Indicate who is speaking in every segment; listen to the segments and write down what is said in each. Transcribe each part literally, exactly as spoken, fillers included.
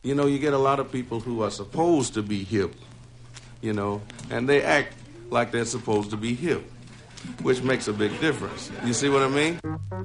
Speaker 1: You know, you get a lot of people who are supposed to be hip, you know, and they act like they're supposed to be hip, which makes a big difference. You see what I mean?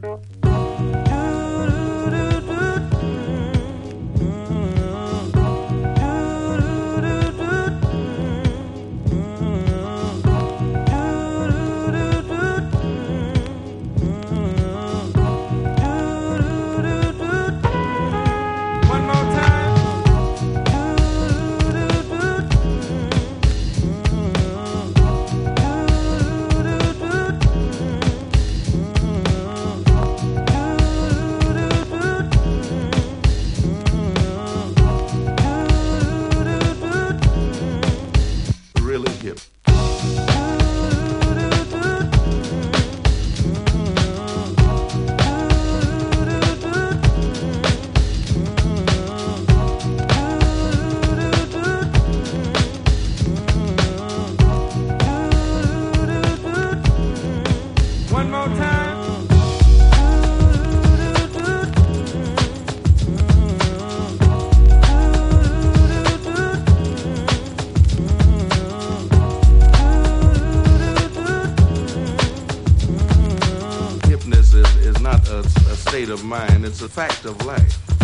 Speaker 1: Really hip. One more time. Hipness is, is not a, a state of mind, it's a fact of life.